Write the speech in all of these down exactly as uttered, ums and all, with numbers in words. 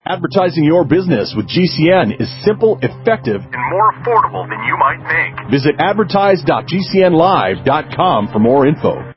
Advertising your business with G C N is simple, effective, and more affordable than you might think. Visit advertise dot g c n live dot com for more info.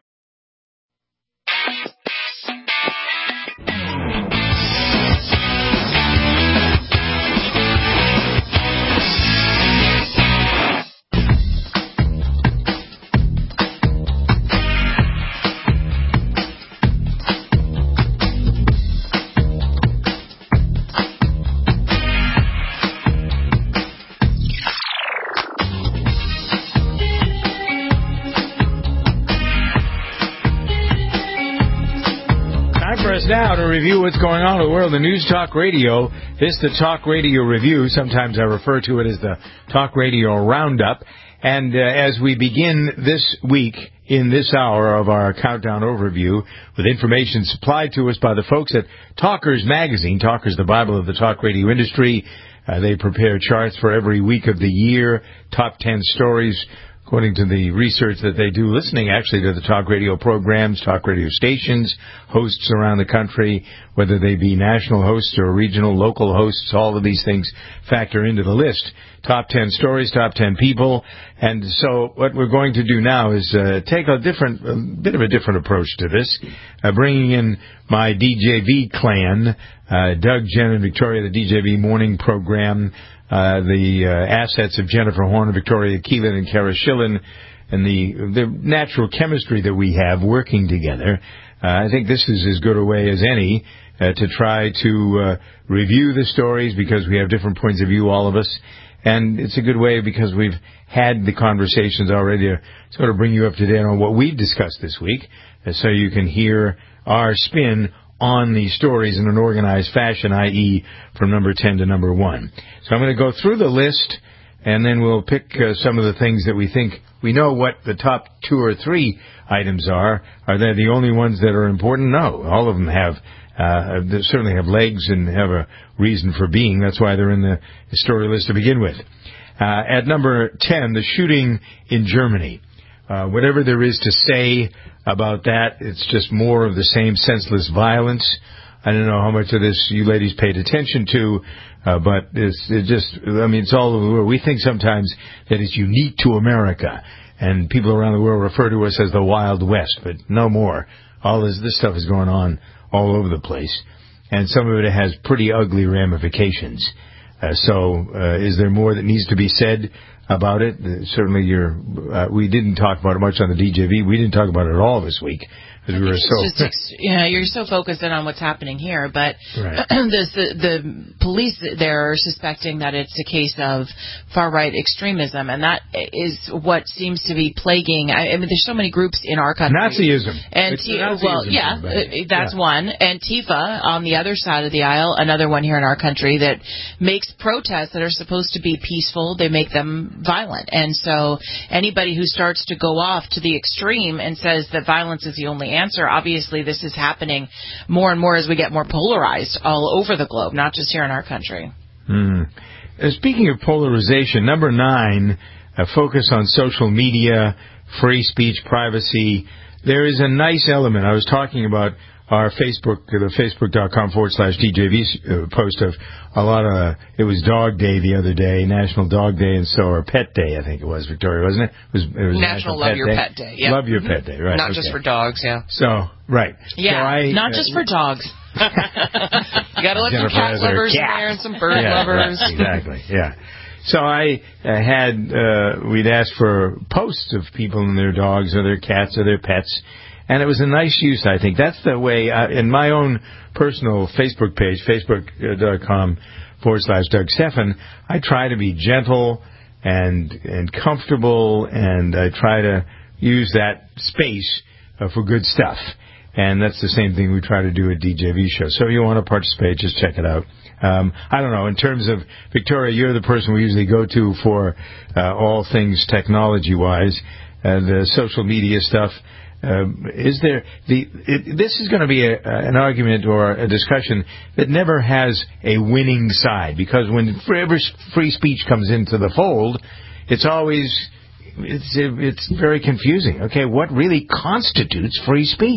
Now to review what's going on in the world of News Talk Radio. This is the Talk Radio Review. Sometimes I refer to it as the Talk Radio Roundup. And uh, as we begin this week in this hour of our countdown overview with information supplied to us by the folks at Talkers Magazine. Talkers, the Bible of the talk radio industry. Uh, they prepare charts for every week of the year, top ten stories according to the research that they do, listening actually to the talk radio programs, talk radio stations, hosts around the country, whether they be national hosts or regional, local hosts, all of these things factor into the list. Top ten stories, top ten people. And so what we're going to do now is uh, take a different, a bit of a different approach to this, uh, bringing in my D J V clan, uh, Doug, Jen, and Victoria, the D J V morning program, Uh, the uh, assets of Jennifer Horn, Victoria Keelan, and Kara Schillen, and the the natural chemistry that we have working together. Uh, I think this is as good a way as any uh, to try to uh, review the stories because we have different points of view, all of us. And it's a good way because we've had the conversations already to sort of bring you up to date on what we've discussed this week uh, so you can hear our spin on the stories in an organized fashion, that is from number ten to number one. So I'm going to go through the list, and then we'll pick uh, some of the things that we think we know what the top two or three items are. Are they the only ones that are important? No. All of them have, uh, they certainly have legs and have a reason for being. That's why they're in the story list to begin with. Uh, at number ten, the shooting in Germany. Uh, whatever there is to say about that, it's just more of the same senseless violence. I don't know how much of this you ladies paid attention to, uh, but it's it just, I mean, it's all over the world. We think sometimes that it's unique to America, and people around the world refer to us as the Wild West, but no more. All this, this stuff is going on all over the place, and some of it has pretty ugly ramifications. Uh, so uh, is there more that needs to be said about it? Uh, certainly, you're, uh, we didn't talk about it much on the D J V. We didn't talk about it at all this week because we were so. Just ex- you know, you're so focused in on what's happening here, but right. the, the the police there are suspecting that it's a case of far right extremism, and that is what seems to be plaguing. I, I mean, there's so many groups in our country. Nazism. And it's T- Nazism well, yeah, thing, that's yeah. one. Antifa on the other side of the aisle, another one here in our country that makes protests that are supposed to be peaceful, they make them violent. And so anybody who starts to go off to the extreme and says that violence is the only answer, obviously this is happening more and more as we get more polarized all over the globe, not just here in our country. Mm. Uh, speaking of polarization, number nine, uh, focus on social media, free speech, privacy. There is a nice element. I was talking about our Facebook, the facebook.com forward slash DJV uh, post of a lot of, it was Dog Day the other day, National Dog Day, and so, or Pet Day, I think it was, Victoria, wasn't it? It was, it was National, National Love Pet Your Day. Pet Day. Yep. Love Your Mm-hmm. Pet Day, right. Not okay. just for dogs, yeah. So, right. Yeah, so I, not uh, just for dogs. You got to let Jennifer some cat lovers cat. in there and some bird yeah, lovers. Right, exactly, yeah. So I uh, had, uh, we'd asked for posts of people and their dogs or their cats or their pets, and it was a nice use, I think. That's the way, uh, in my own personal Facebook page, facebook.com forward slash Doug Stephan, I try to be gentle and and comfortable, and I try to use that space uh, for good stuff. And that's the same thing we try to do at D J V Show. So if you want to participate, just check it out. Um, I don't know, in terms of, Victoria, you're the person we usually go to for uh, all things technology-wise, uh, the social media stuff. Uh, is there the? It, this is going to be a, an argument or a discussion that never has a winning side, because when free speech comes into the fold, it's always it's it's very confusing. Okay, what really constitutes free speech?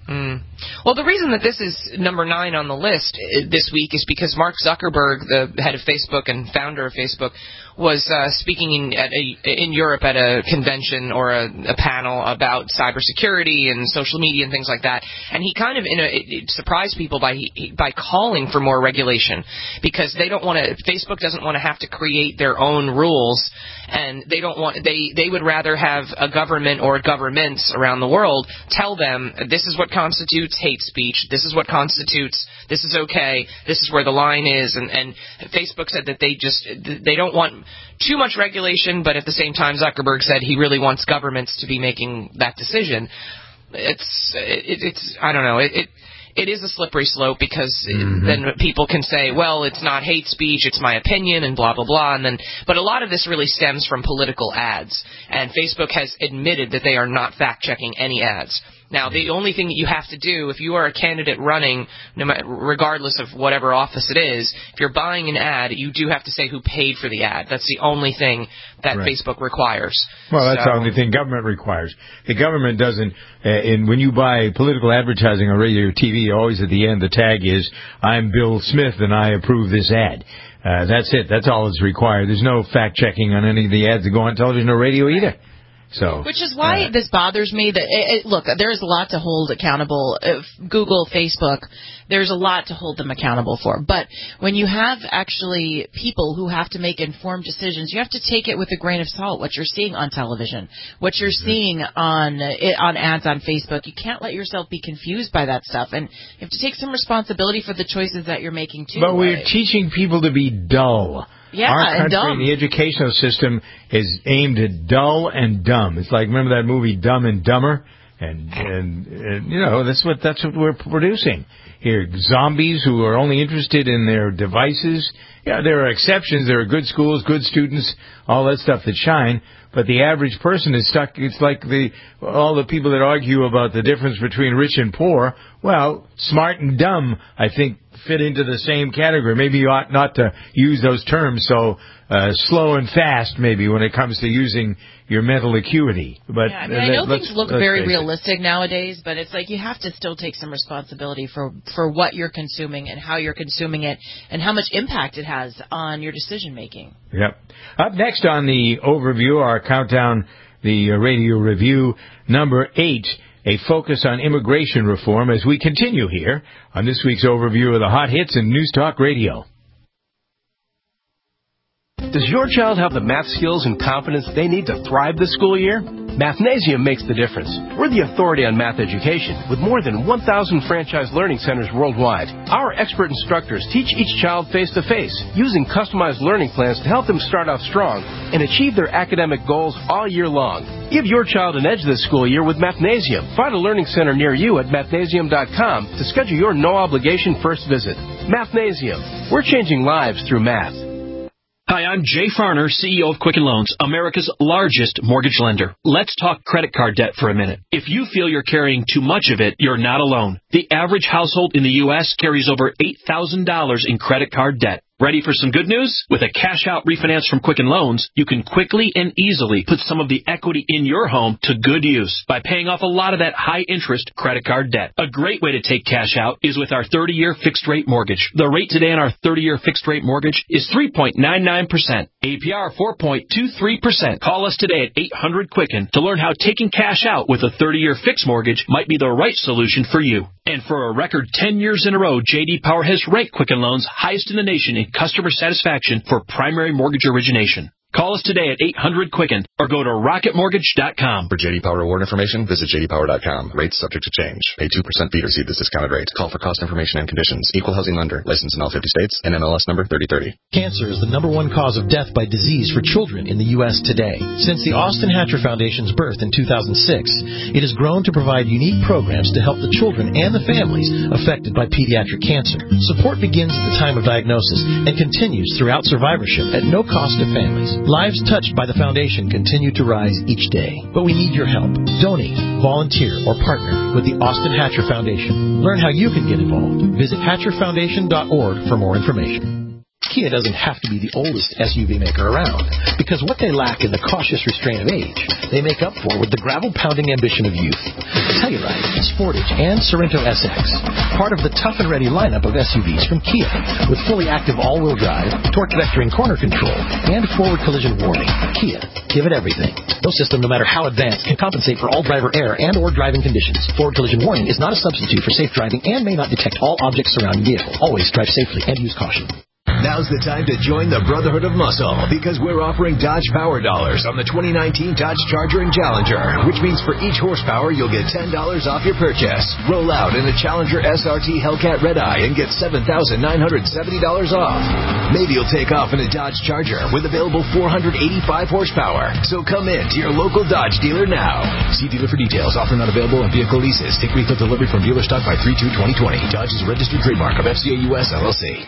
Mm. Well, the reason that this is number nine on the list this week is because Mark Zuckerberg, the head of Facebook and founder of Facebook, was uh, speaking in at a, in Europe at a convention or a, a panel about cybersecurity and social media and things like that. And he kind of in a, it, it surprised people by by calling for more regulation, because they don't want to. Facebook doesn't want to have to create their own rules, and they don't want they they would rather have a government or governments around the world tell them this is what constitutes hate speech, this is what constitutes, this is okay, this is where the line is. And, and Facebook said that they just they don't want too much regulation, but at the same time Zuckerberg said he really wants governments to be making that decision. It's it, it's I don't know it. it It is a slippery slope, because mm-hmm. then people can say, well, it's not hate speech, it's my opinion, and blah, blah, blah. And then, but a lot of this really stems from political ads. And Facebook has admitted that they are not fact-checking any ads. Now, the only thing that you have to do, if you are a candidate running, no matter, regardless of whatever office it is, if you're buying an ad, you do have to say who paid for the ad. That's the only thing that right. Facebook requires. Well, that's so, the only thing government requires. The government doesn't, uh, in, when you buy political advertising on radio or T V, always at the end the tag is, I'm Bill Smith and I approve this ad. Uh, that's it. That's all that's required. There's no fact-checking on any of the ads that go on television or radio either. So, Which is why uh, this bothers me. That it, it, look, there's a lot to hold accountable. If Google, Facebook, there's a lot to hold them accountable for. But when you have actually people who have to make informed decisions, you have to take it with a grain of salt. What you're seeing on television, what you're seeing on on ads on Facebook, you can't let yourself be confused by that stuff, and you have to take some responsibility for the choices that you're making too. But we're right? teaching people to be dull. Yeah, Our country, and dumb. The educational system is aimed at dull and dumb. It's like, remember that movie Dumb and Dumber? And, and, and you know, that's what that's what we're producing here. Zombies who are only interested in their devices. Yeah, there are exceptions. There are good schools, good students, all that stuff that shine. But the average person is stuck. It's like the all the people that argue about the difference between rich and poor. Well, smart and dumb, I think, fit into the same category. Maybe you ought not to use those terms so uh, slow and fast, maybe, when it comes to using your mental acuity. But yeah, I mean, I know things look very realistic nowadays, but it's like you have to still take some responsibility for, for what you're consuming and how you're consuming it and how much impact it has on your decision-making. Yep. Up next on the overview, our countdown, the radio review, number eight, a focus on immigration reform, as we continue here on this week's overview of the hot hits in News Talk Radio. Does your child have the math skills and confidence they need to thrive this school year? Mathnasium makes the difference. We're the authority on math education with more than one thousand franchise learning centers worldwide. Our expert instructors teach each child face-to-face, using customized learning plans to help them start off strong and achieve their academic goals all year long. Give your child an edge this school year with Mathnasium. Find a learning center near you at mathnasium dot com to schedule your no-obligation first visit. Mathnasium. We're changing lives through math. Hi, I'm Jay Farner, C E O of Quicken Loans, America's largest mortgage lender. Let's talk credit card debt for a minute. If you feel you're carrying too much of it, you're not alone. The average household in the U S carries over eight thousand dollars in credit card debt. Ready for some good news? With a cash-out refinance from Quicken Loans, you can quickly and easily put some of the equity in your home to good use by paying off a lot of that high-interest credit card debt. A great way to take cash out is with our thirty-year fixed-rate mortgage. The rate today on our thirty-year fixed-rate mortgage is three point nine nine percent. A P R four point two three percent. Call us today at eight hundred Quicken to learn how taking cash out with a thirty-year fixed mortgage might be the right solution for you. And for a record ten years in a row, J D Power has ranked Quicken Loans highest in the nation in customer satisfaction for primary mortgage origination. Call us today at eight hundred Quicken or go to rocket mortgage dot com. For J D Power award information, visit j d power dot com. Rates subject to change. Pay two percent fee to receive this discounted rate. Call for cost information and conditions. Equal housing lender. Licensed in all fifty states. N M L S number thirty thirty. Cancer is the number one cause of death by disease for children in the U S today. Since the Austin Hatcher Foundation's birth in two thousand six, it has grown to provide unique programs to help the children and the families affected by pediatric cancer. Support begins at the time of diagnosis and continues throughout survivorship at no cost to families. Lives touched by the foundation continue to rise each day. But we need your help. Donate, volunteer, or partner with the Austin Hatcher Foundation. Learn how you can get involved. Visit hatcher foundation dot org for more information. Kia doesn't have to be the oldest S U V maker around, because what they lack in the cautious restraint of age, they make up for with the gravel-pounding ambition of youth. Telluride, Sportage, and Sorento S X, part of the tough and ready lineup of S U Vs from Kia, with fully active all-wheel drive, torque vectoring corner control, and forward collision warning. Kia, give it everything. No system, no matter how advanced, can compensate for all driver error and or driving conditions. Forward collision warning is not a substitute for safe driving and may not detect all objects surrounding the vehicle. Always drive safely and use caution. Now's the time to join the Brotherhood of Muscle, because we're offering Dodge Power Dollars on the twenty nineteen Dodge Charger and Challenger, which means for each horsepower, you'll get ten dollars off your purchase. Roll out in a Challenger S R T Hellcat Red Eye and get seven thousand nine hundred seventy dollars off. Maybe you'll take off in a Dodge Charger with available four hundred eighty-five horsepower. So come in to your local Dodge dealer now. See dealer for details. Offer not available on vehicle leases. Take retail delivery from dealer stock by three two twenty twenty. Dodge is a registered trademark of F C A U S L L C.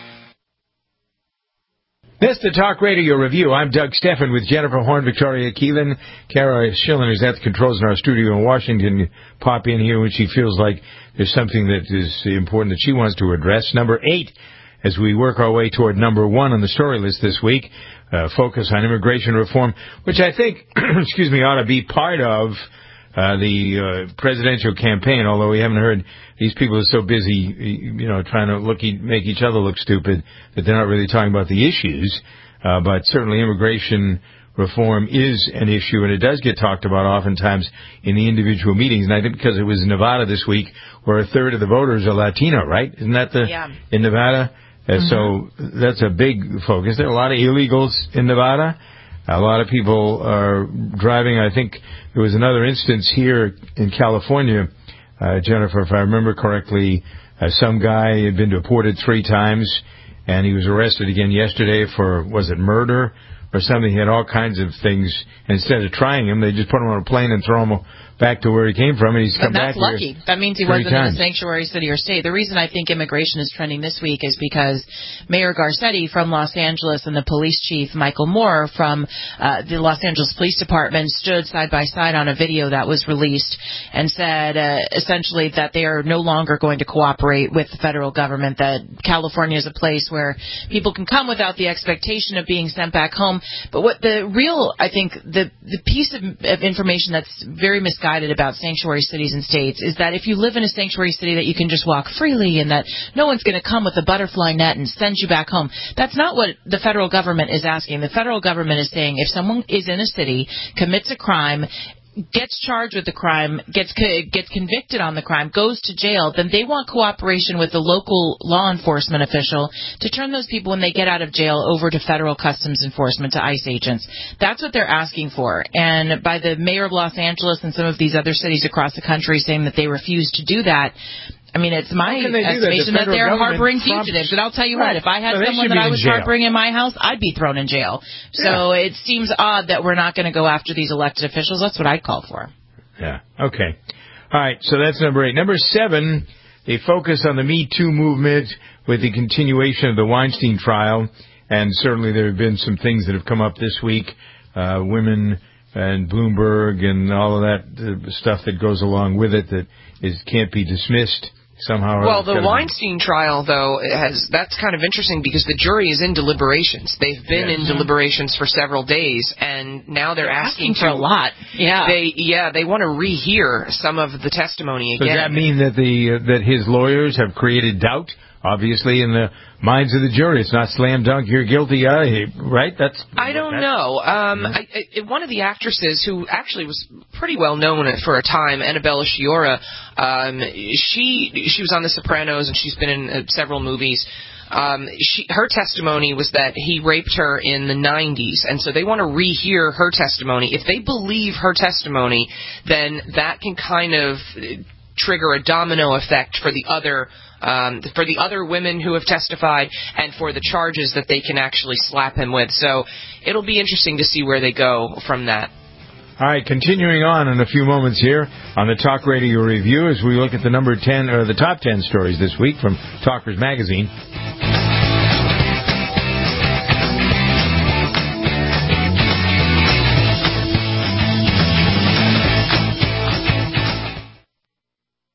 This is the Talk Radio Review. I'm Doug Steffen with Jennifer Horn, Victoria Keelan. Kara Schillen is at the controls in our studio in Washington. Pop in here when she feels like there's something that is important that she wants to address. Number eight, as we work our way toward number one on the story list this week, uh, focus on immigration reform, which I think, excuse me, ought to be part of Uh, the uh, presidential campaign, although we haven't heard. These people are so busy, you know, trying to look, make each other look stupid that they're not really talking about the issues. Uh, but certainly immigration reform is an issue, and it does get talked about oftentimes in the individual meetings. And I think because it was in Nevada this week, where a third of the voters are Latino, right? Isn't that the yeah. in Nevada? Uh, mm-hmm. So that's a big focus. There are a lot of illegals in Nevada. A lot of people are driving. I think there was another instance here in California, uh, Jennifer, if I remember correctly, uh, some guy had been deported three times, and he was arrested again yesterday for, was it murder or something? He had all kinds of things. And instead of trying him, they just put him on a plane and throw him back to where he came from, and he's come but back that's lucky. Here that means he wasn't times. in a sanctuary city or state. The reason I think immigration is trending this week is because Mayor Garcetti from Los Angeles and the police chief Michael Moore from uh, the Los Angeles Police Department stood side by side on a video that was released and said uh, essentially that they are no longer going to cooperate with the federal government, that California is a place where people can come without the expectation of being sent back home. But what the real, I think, the, the piece of, of information that's very misguided about sanctuary cities and states is that if you live in a sanctuary city that you can just walk freely and that no one's going to come with a butterfly net and send you back home. That's not what the federal government is asking. The federal government is saying if someone is in a city, commits a crime, gets charged with the crime, gets gets convicted on the crime, goes to jail, then they want cooperation with the local law enforcement official to turn those people when they get out of jail over to federal customs enforcement, to ICE agents. That's what they're asking for. And by the mayor of Los Angeles and some of these other cities across the country saying that they refuse to do that, I mean, it's my estimation that, the that they're harboring fugitives. And I'll tell you right. what, if I had so someone that I was harboring in my house, I'd be thrown in jail. So yeah. It seems odd that we're not going to go after these elected officials. That's what I'd call for. Yeah, okay. All right, so that's number eight. Number seven, they focus on the Me Too movement with the continuation of the Weinstein trial. And certainly there have been some things that have come up this week. Uh, women and Bloomberg and all of that uh, stuff that goes along with it that is can't be dismissed. Somehow well, the Weinstein be... trial, though, has that's kind of interesting because the jury is in deliberations. They've been yes. in deliberations for several days, and now they're, they're asking, asking for to, a lot. Yeah, they yeah they want to rehear some of the testimony again. Does that mean that the uh, that his lawyers have created doubt? Obviously, in the minds of the jury, it's not slam dunk. You're guilty, uh, right? That's. I don't that's, know. Um, I, I, one of the actresses who actually was pretty well known for a time, Annabella Sciorra, um, she she was on The Sopranos and she's been in uh, several movies. Um, she, her testimony was that he raped her in the nineties, and so they want to rehear her testimony. If they believe her testimony, then that can kind of trigger a domino effect for the other. Um, for the other women who have testified and for the charges that they can actually slap him with. So it'll be interesting to see where they go from that. All right, continuing on in a few moments here on the Talk Radio Review as we look at the number ten or the top ten stories this week from Talkers Magazine.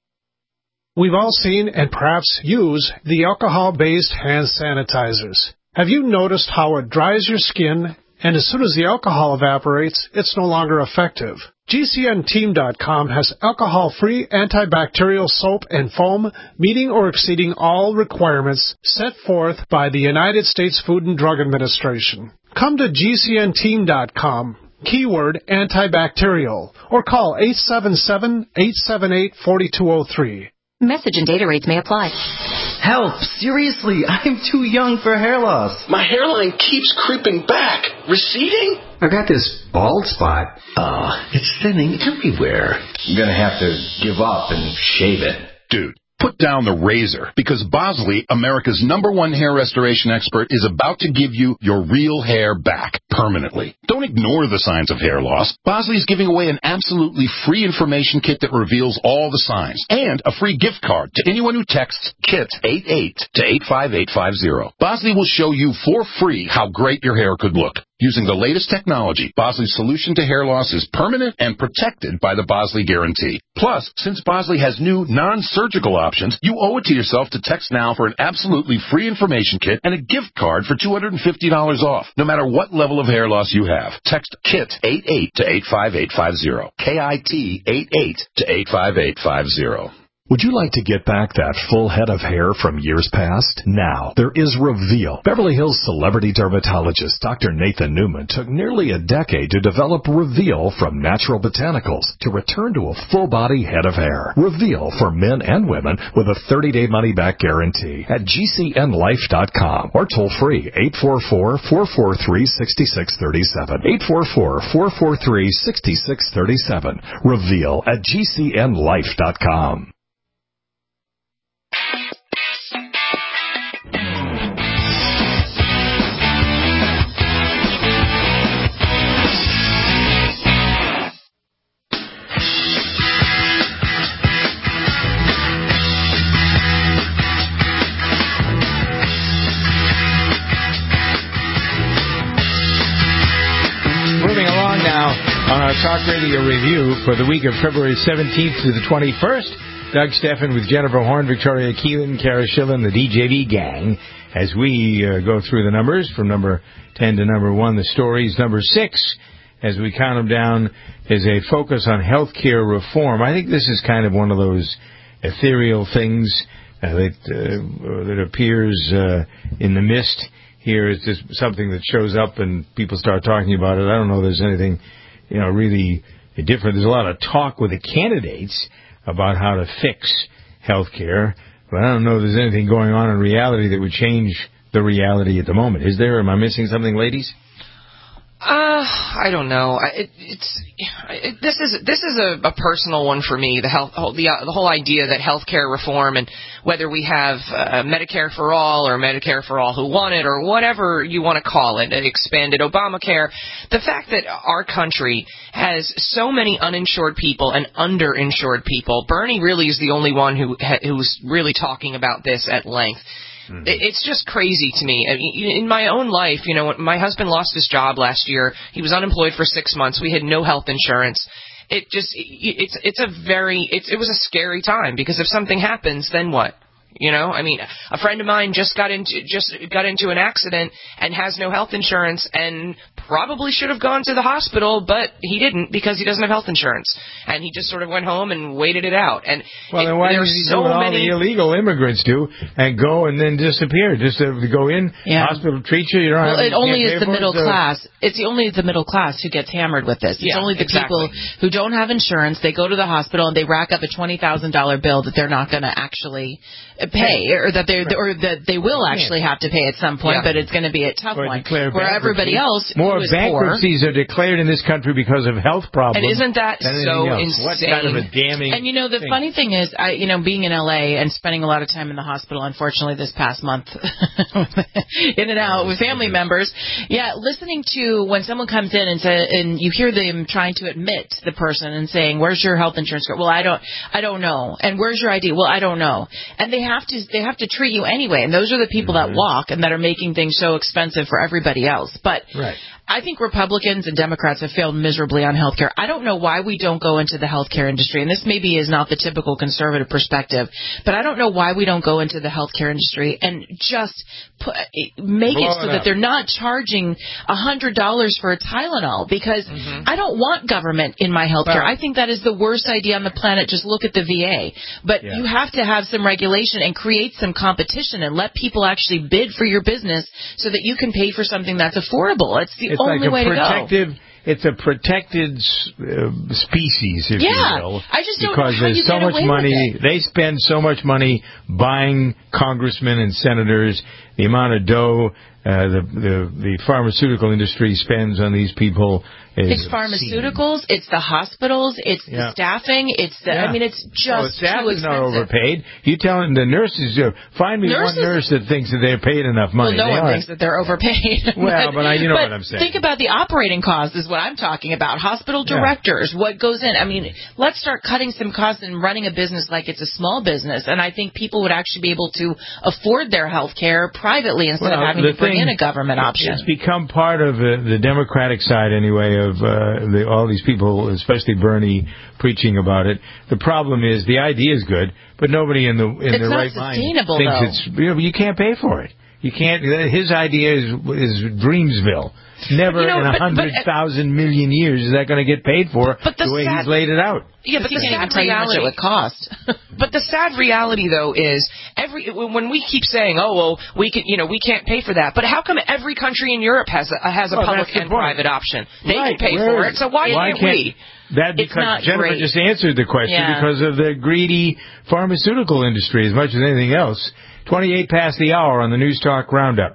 We've all seen and perhaps use the alcohol-based hand sanitizers. Have you noticed how it dries your skin, and as soon as the alcohol evaporates, it's no longer effective? G C N Team dot com has alcohol-free antibacterial soap and foam meeting or exceeding all requirements set forth by the United States Food and Drug Administration. Come to G C N Team dot com, keyword antibacterial, or call eight seven seven, eight seven eight, four two zero three. Message and data rates may apply. Help! Seriously, I'm too young for hair loss. My hairline keeps creeping back. Receding? I got this bald spot. Oh, it's thinning everywhere. I'm gonna have to give up and shave it. Dude, put down the razor, because Bosley, America's number one hair restoration expert, is about to give you your real hair back permanently. Don't ignore the signs of hair loss. Bosley is giving away an absolutely free information kit that reveals all the signs, and a free gift card to anyone who texts KIT eighty-eight to eight five eight five zero. Bosley will show you for free how great your hair could look. Using the latest technology, Bosley's solution to hair loss is permanent and protected by the Bosley Guarantee. Plus, since Bosley has new non-surgical options, you owe it to yourself to text now for an absolutely free information kit and a gift card for two hundred fifty dollars off, no matter what level of hair loss you have. Text KIT eighty-eight to eight five eight five zero. K I T eighty-eight to eight five eight five zero. Would you like to get back that full head of hair from years past? Now, there is Reveal. Beverly Hills celebrity dermatologist Doctor Nathan Newman took nearly a decade to develop Reveal from natural botanicals to return to a full-body head of hair. Reveal for men and women with a thirty-day money-back guarantee at G C N life dot com or toll-free eight four four, four four three, six six three seven. eight four four, four four three, six six three seven. Reveal at G C N life dot com. On our Talk Radio review for the week of February seventeenth to the twenty-first, Doug Steffen with Jennifer Horn, Victoria Keelan, Kara Schillen, the D J V gang, as we uh, go through the numbers from number ten to number one, the stories. Number six, as we count them down, is a focus on health care reform. I think this is kind of one of those ethereal things uh, that, uh, that appears uh, in the mist. Here it's just something that shows up and people start talking about it. I don't know if there's anything, you know, really different. There's a lot of talk with the candidates about how to fix health care, but I don't know if there's anything going on in reality that would change the reality at the moment. Is there? Am I missing something, ladies? Uh, I don't know. I, it, it's it, this is this is a, a personal one for me. The health, the uh, the whole idea that healthcare reform, and whether we have uh, Medicare for all or Medicare for all who want it, or whatever you want to call it, expanded Obamacare. The fact that our country has so many uninsured people and underinsured people. Bernie really is the only one who who's really talking about this at length. Mm-hmm. It's just crazy to me. I mean, in my own life, you know, my husband lost his job last year. He was unemployed for six months. We had no health insurance. It just, it's, it's a very, it's, it was a scary time, because if something happens, then what? You know, I mean, a friend of mine just got into just got into an accident and has no health insurance, and probably should have gone to the hospital, but he didn't because he doesn't have health insurance, and he just sort of went home and waited it out. And well, then why did he do what all the illegal immigrants do and go and then disappear? Just to go in, yeah. hospital treat you. You don't well, have it only is the middle so. class. It's only the middle class who gets hammered with this. It's yeah, only the exactly. people who don't have insurance. They go to the hospital and they rack up a twenty thousand dollar bill that they're not going to actually pay, or that they right. or that they will actually have to pay at some point, yeah. but it's going to be a tough or one. Where everybody else, more who is bankruptcies poor, are declared in this country because of health problems. And isn't that so insane? What kind of a damning? And you know, the thing. funny thing is, I you know, being in L A and spending a lot of time in the hospital, unfortunately, this past month, in and out with family members. Yeah, listening to when someone comes in and say, and you hear them trying to admit the person and saying, "Where's your health insurance card?" Well, I don't, I don't know. And where's your I D? Well, I don't know. And they have to, they have to treat you anyway. And those are the people mm-hmm. that walk and that are making things so expensive for everybody else. But right. I think Republicans and Democrats have failed miserably on health care. I don't know why we don't go into the health care industry, and this maybe is not the typical conservative perspective, but I don't know why we don't go into the health care industry and just put, make Blow it so it that up. they're not charging one hundred dollars for a Tylenol, because mm-hmm. I don't want government in my health care. Well, I think that is the worst idea on the planet. Just look at the V A. But yeah. you have to have some regulation and create some competition and let people actually bid for your business so that you can pay for something that's affordable. It's the it's only like a way protective, to go. It's a protected uh, species, if yeah, you will. I just don't because know how there's you so get much away money. with it. They spend so much money buying congressmen and senators. The amount of dough uh, the, the the pharmaceutical industry spends on these people is It's pharmaceuticals, obscene. It's the hospitals, it's yeah. the staffing, it's the, yeah. I mean, it's just well, staff too is not expensive. overpaid. You tell the nurses, uh, find me nurses, one nurse that thinks that they're paid enough money. Well, no they one aren't. thinks that they're overpaid. Well, but, but I, you know but what I'm saying. Think about the operating costs is what I'm talking about. Hospital directors, yeah. what goes in. I mean, let's start cutting some costs and running a business like it's a small business. And I think people would actually be able to afford their health care privately instead well, of having to bring thing, in a government option. It's become part of uh, the Democratic side, anyway, of uh, the, all these people, especially Bernie, preaching about it. The problem is the idea is good, but nobody in the in it's the right mind thinks though. it's. You know, you can't pay for it. You can't. His idea is is Dreamsville. Never you know, in a hundred thousand million years is that going to get paid for but the, the way sad, he's laid it out. Yeah, but you the can't sad even reality tell you much it would cost. But the sad reality, though, is every when we keep saying, "Oh, well, we can," you know, we can't pay for that. But how come every country in Europe has a, has a well, public and point. private option? They right. can pay Where, for it. So why, why can't, can't we? That because Jennifer great. just answered the question yeah. because of the greedy pharmaceutical industry as much as anything else. twenty-eight past the hour on the News Talk Roundup.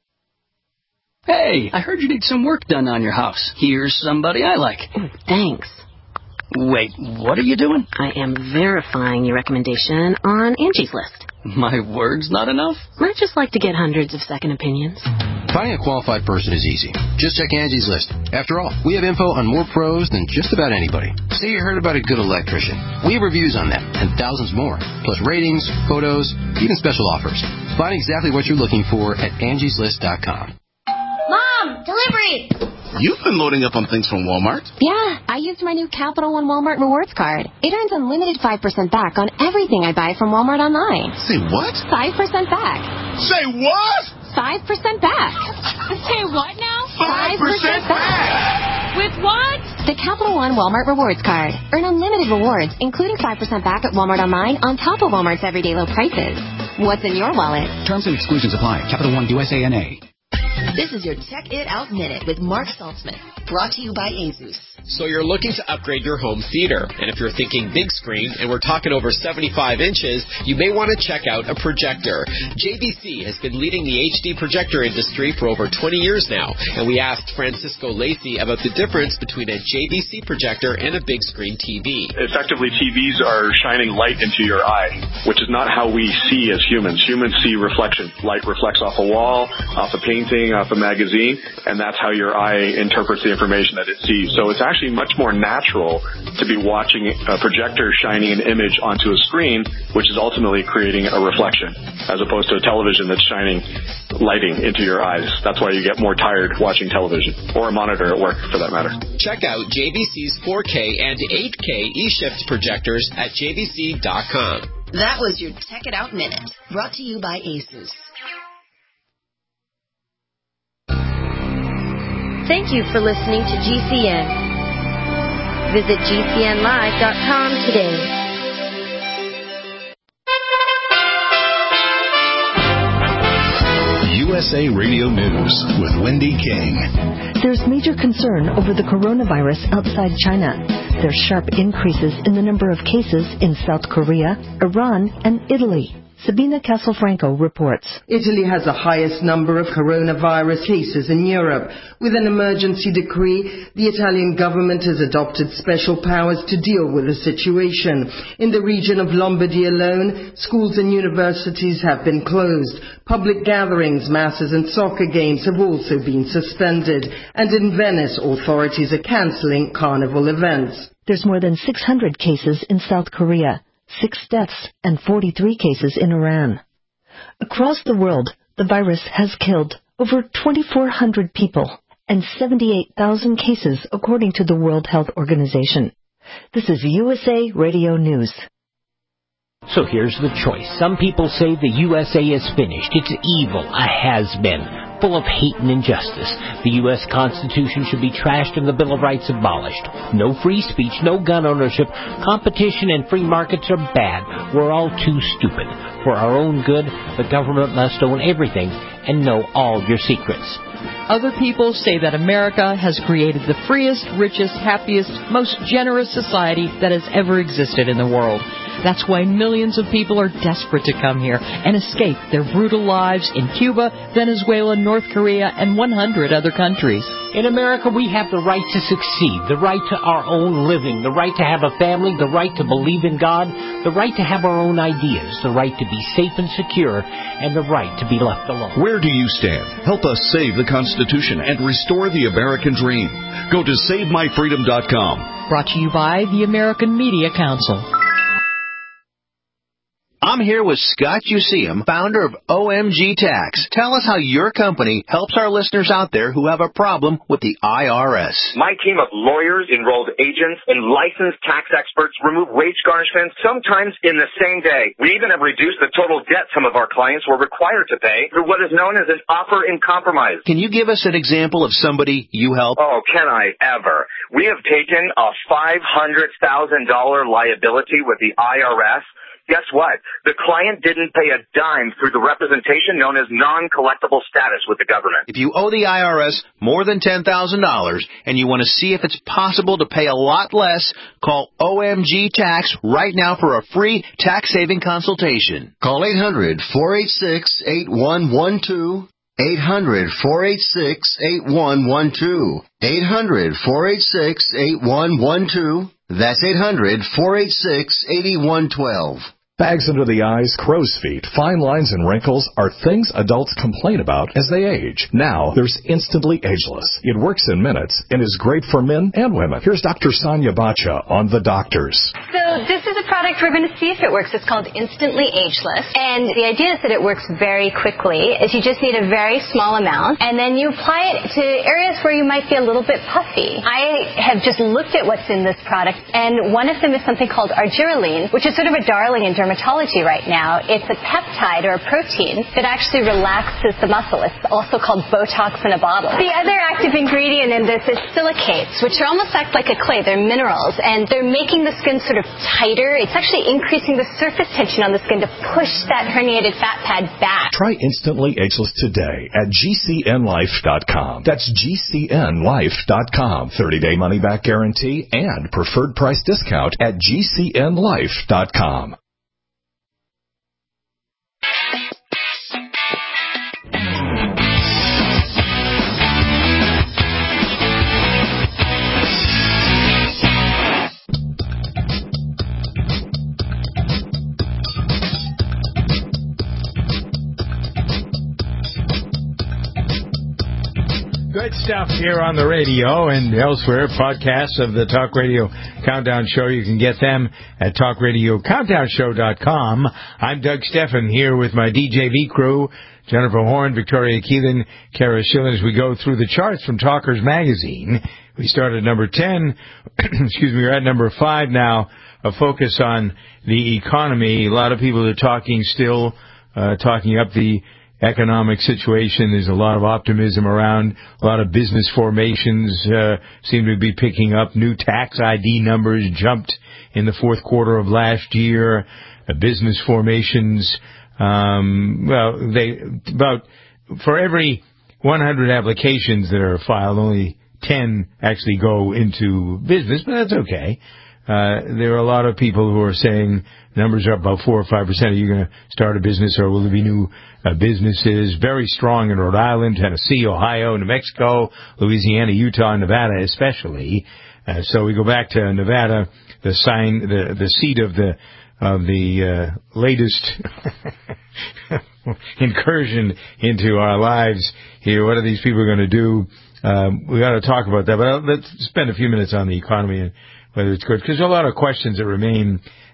Hey, I heard you need some work done on your house. Here's somebody I like. Thanks. Wait, what are you doing? I am verifying your recommendation on Angie's List. My word's not enough? I just like to get hundreds of second opinions. Finding a qualified person is easy. Just check Angie's List. After all, we have info on more pros than just about anybody. Say you heard about a good electrician. We have reviews on them, and thousands more, plus ratings, photos, even special offers. Find exactly what you're looking for at angies list dot com. Mom, delivery! You've been loading up on things from Walmart. Yeah, I used my new Capital One Walmart Rewards card. It earns unlimited five percent back on everything I buy from Walmart online. Say what? five percent back. Say what? five percent back. Say what now? five percent back. With what? The Capital One Walmart Rewards card. Earn unlimited rewards, including five percent back at Walmart online on top of Walmart's everyday low prices. What's in your wallet? Terms and exclusions apply. Capital One U S A N A. This is your Tech It Out Minute with Mark Saltzman, brought to you by Asus. So you're looking to upgrade your home theater, and if you're thinking big screen, and we're talking over seventy-five inches, you may want to check out a projector. J B C has been leading the H D projector industry for over twenty years now, and we asked Francisco Lacey about the difference between a J B C projector and a big screen T V. Effectively, T Vs are shining light into your eye, which is not how we see as humans. Humans see reflection. Light reflects off a wall, off a painting, off a magazine, and that's how your eye interprets the information that it sees. So it's actually much more natural to be watching a projector shining an image onto a screen, which is ultimately creating a reflection, as opposed to a television that's shining lighting into your eyes. That's why you get more tired watching television, or a monitor at work, for that matter. Check out J B C's four K and eight K eShift projectors at j b c dot com. That was your Tech It Out Minute, brought to you by Asus. Thank you for listening to G C N. Visit G C N live dot com today. U S A Radio News with Wendy King. There's major concern over the coronavirus outside China. There's sharp increases in the number of cases in South Korea, Iran, and Italy. Sabina Castelfranco reports. Italy has the highest number of coronavirus cases in Europe. With an emergency decree, the Italian government has adopted special powers to deal with the situation. In the region of Lombardy alone, schools and universities have been closed. Public gatherings, masses and soccer games have also been suspended. And in Venice, authorities are cancelling carnival events. There's more than six hundred cases in South Korea, six deaths, and forty-three cases in Iran. Across the world, the virus has killed over twenty-four hundred people and seventy-eight thousand cases, according to the World Health Organization. This is U S A Radio News. So here's the choice. Some people say the U S A is finished. It's evil, a has-been, full of hate and injustice. The U S Constitution should be trashed and the Bill of Rights abolished. No free speech, no gun ownership. Competition and free markets are bad. We're all too stupid. For our own good, the government must own everything and know all your secrets. Other people say that America has created the freest, richest, happiest, most generous society that has ever existed in the world. That's why millions of people are desperate to come here and escape their brutal lives in Cuba, Venezuela, North Korea, and one hundred other countries. In America, we have the right to succeed, the right to our own living, the right to have a family, the right to believe in God, the right to have our own ideas, the right to be safe and secure, and the right to be left alone. Where do you stand? Help us save the Constitution and restore the American dream. Go to save my freedom dot com. Brought to you by the American Media Council. I'm here with Scott Useum, founder of O M G Tax. Tell us how your company helps our listeners out there who have a problem with the I R S. My team of lawyers, enrolled agents, and licensed tax experts remove wage garnishments sometimes in the same day. We even have reduced the total debt some of our clients were required to pay through what is known as an offer in compromise. Can you give us an example of somebody you help? Oh, can I ever? We have taken a five hundred thousand dollars liability with the I R S. Guess what? The client didn't pay a dime through the representation known as non-collectible status with the government. If you owe the I R S more than ten thousand dollars and you want to see if it's possible to pay a lot less, call O M G Tax right now for a free tax-saving consultation. Call eight hundred, four eight six, eight one one two. eight hundred, four eight six, eight one one two. eight hundred, four eight six, eight one one two. That's eight hundred, four eight six, eight one one two. Bags under the eyes, crow's feet, fine lines, and wrinkles are things adults complain about as they age. Now, there's Instantly Ageless. It works in minutes and is great for men and women. Here's Doctor Sonia Bacha on The Doctors. So this is a product we're going to see if it works. It's called Instantly Ageless. And the idea is that it works very quickly. Is you just need a very small amount, and then you apply it to areas where you might be a little bit puffy. I have just looked at what's in this product, and one of them is something called argireline, which is sort of a darling in dermatology right now. It's a peptide or a protein that actually relaxes the muscle. It's also called Botox in a bottle. The other active ingredient in this is silicates, which are almost act like a clay. They're minerals, and they're making the skin sort of tighter. It's actually increasing the surface tension on the skin to push that herniated fat pad back. Try Instantly Ageless today at G C N life dot com. That's G C N life dot com. thirty-day money-back guarantee and preferred price discount at G C N life dot com. Good stuff here on the radio and elsewhere. Podcasts of the Talk Radio Countdown Show. You can get them at talk radio countdown show dot com. I'm Doug Steffen here with my D J V crew, Jennifer Horn, Victoria Keelan, Kara Schillen, as we go through the charts from Talkers Magazine. We started at number ten. Excuse me, we're at number five now. A focus on the economy. A lot of people are talking still, uh, talking up the economic situation. There's a lot of optimism around. A lot of business formations uh, seem to be picking up. New tax I D numbers jumped in the fourth quarter of last year. Uh, business formations, um, well, they about for every one hundred applications that are filed, only ten actually go into business, but that's okay. Uh, there are a lot of people who are saying numbers are about four or five percent. Are you going to start a business, or will there be new uh, businesses? Very strong in Rhode Island, Tennessee, Ohio, New Mexico, Louisiana, Utah, and Nevada especially. Uh, so we go back to Nevada, the sign, the the seat of the of the uh, latest incursion into our lives here. What are these people going to do? Um, we got to talk about that, but let's spend a few minutes on the economy and whether it's good, because there are a lot of questions that remain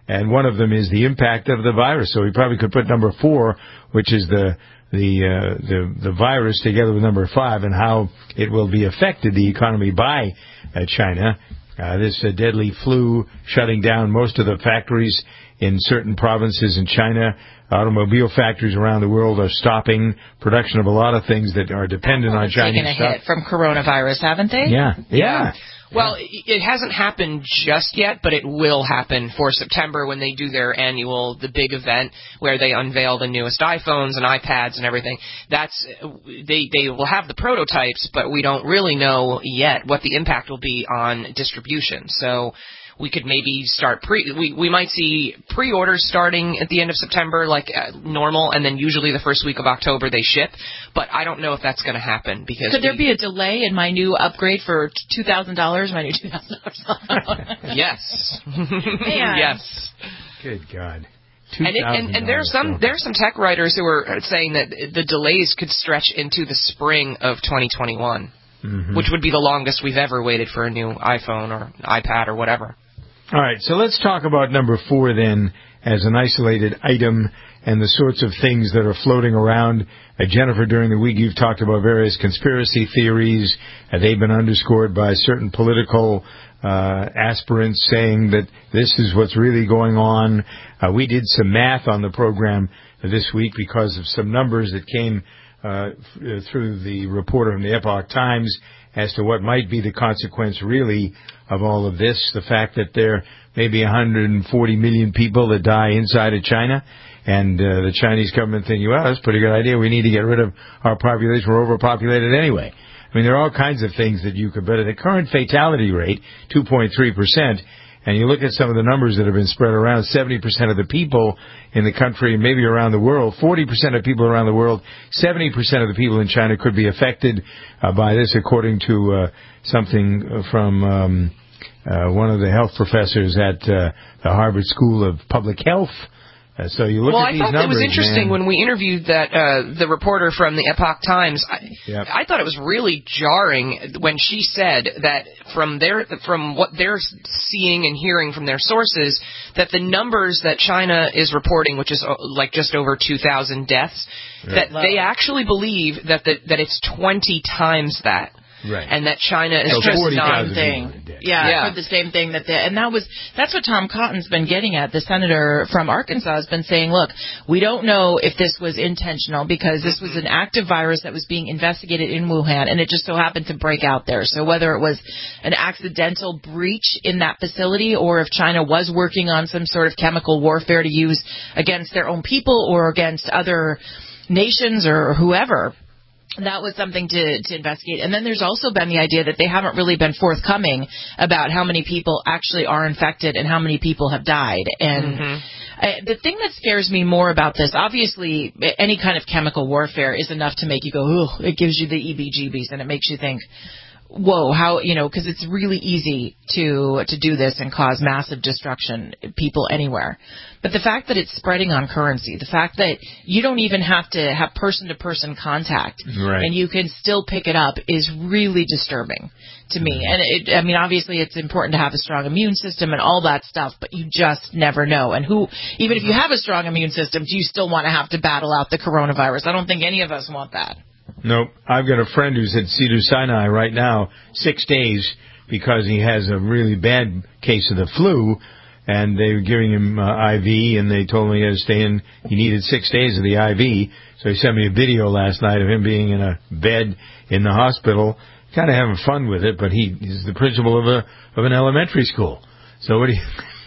and one of them is the impact of the virus. So we probably could put number four, which is the the uh, the the virus, together with number five, and how it will be affected the economy by uh, China. Uh, this uh, deadly flu shutting down most of the factories in certain provinces in China. Automobile factories around the world are stopping production of a lot of things that are dependent well, on Chinese taking a stuff. hit from coronavirus, haven't they? Yeah, yeah. Well, it hasn't happened just yet, but it will happen for September when they do their annual, the big event where they unveil the newest iPhones and iPads and everything. That's they they will have the prototypes, but we don't really know yet what the impact will be on distribution. So we could maybe start pre. We we might see pre-orders starting at the end of September, like uh, normal, and then usually the first week of October they ship. But I don't know if that's going to happen because could we, there be a delay in my new upgrade for two thousand dollars? My new two thousand dollars. Yes. Man. Yes. Good God. And, it, and, and there are some there are some tech writers who are saying that the delays could stretch into the spring of twenty twenty-one, mm-hmm. which would be the longest we've ever waited for a new iPhone or iPad or whatever. All right, so let's talk about number four then as an isolated item and the sorts of things that are floating around. Uh, Jennifer, during the week you've talked about various conspiracy theories. Uh, they've been underscored by certain political uh, aspirants saying that this is what's really going on. Uh, we did some math on the program this week because of some numbers that came uh, f- through the reporter from the Epoch Times as to what might be the consequence really of all of this. The fact that there may be one hundred forty million people that die inside of China, and uh, the Chinese government thinking, well, that's a pretty good idea. We need to get rid of our population. We're overpopulated anyway. I mean, there are all kinds of things that you could, but at the current fatality rate, two point three percent, and you look at some of the numbers that have been spread around, seventy percent of the people in the country, maybe around the world, forty percent of people around the world, seventy percent of the people in China could be affected uh, by this, according to uh, something from um, uh, one of the health professors at uh, the Harvard School of Public Health. Uh, so you look well, at these numbers. Well, I thought numbers, it was interesting man. when we interviewed that uh, the reporter from the Epoch Times. I, yep. I thought it was really jarring when she said that from their from what they're seeing and hearing from their sources, that the numbers that China is reporting, which is uh, like just over two thousand deaths, yep. that they actually believe that the, that it's twenty times that. Right. And that China is so just not thing. Yeah, yeah. For the same thing that they, and that was that's what Tom Cotton's been getting at. The senator from Arkansas has been saying, look, we don't know if this was intentional because this was an active virus that was being investigated in Wuhan, and it just so happened to break out there. So whether it was an accidental breach in that facility or if China was working on some sort of chemical warfare to use against their own people or against other nations or whoever, that was something to, to investigate. And then there's also been the idea that they haven't really been forthcoming about how many people actually are infected and how many people have died. And mm-hmm. I, the thing that scares me more about this, obviously, any kind of chemical warfare is enough to make you go, ugh, it gives you the E B G Bs and it makes you think, whoa, how, you know, because it's really easy to to do this and cause massive destruction, people anywhere. But the fact that it's spreading on currency, the fact that you don't even have to have person-to-person contact, right. and you can still pick it up is really disturbing to me. And it, I mean, obviously it's important to have a strong immune system and all that stuff, but you just never know. And who, even if you have a strong immune system, do you still want to have to battle out the coronavirus? I don't think any of us want that. Nope. I've got a friend who's at Cedars-Sinai right now, six days, because he has a really bad case of the flu, and they were giving him uh, I V, and they told him he had to stay in. He needed six days of the I V, so he sent me a video last night of him being in a bed in the hospital, kind of having fun with it, but he is the principal of a of an elementary school. So what do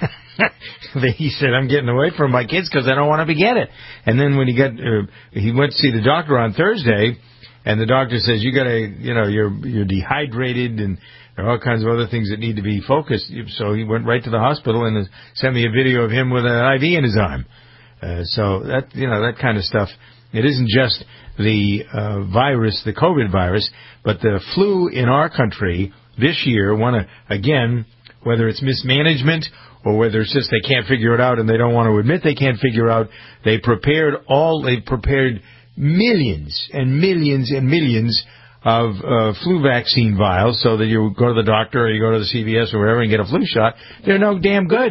you... he said, I'm getting away from my kids because I don't want to get it. And then when he got, uh, he went to see the doctor on Thursday, and the doctor says, you got to, you know, you're you're dehydrated, and there are all kinds of other things that need to be focused. So he went right to the hospital and sent me a video of him with an I V in his arm. Uh, so that, you know, that kind of stuff. It isn't just the uh, virus, the COVID virus, but the flu in our country this year, one of, again, whether it's mismanagement or whether it's just they can't figure it out and they don't want to admit they can't figure out, they prepared all, they prepared millions and millions and millions of uh, flu vaccine vials so that you go to the doctor or you go to the C V S or wherever and get a flu shot. They're no damn good.